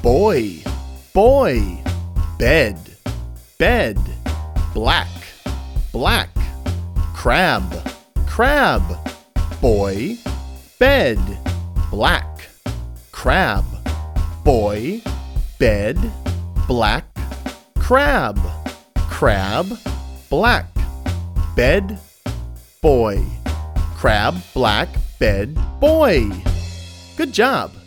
boy, boy, bed, bed, black, black, crab, crab, boy, bed, black, crab, boy, bed, black, crab, crab, black, bed, boy, crab, black, bed, boy. Good job.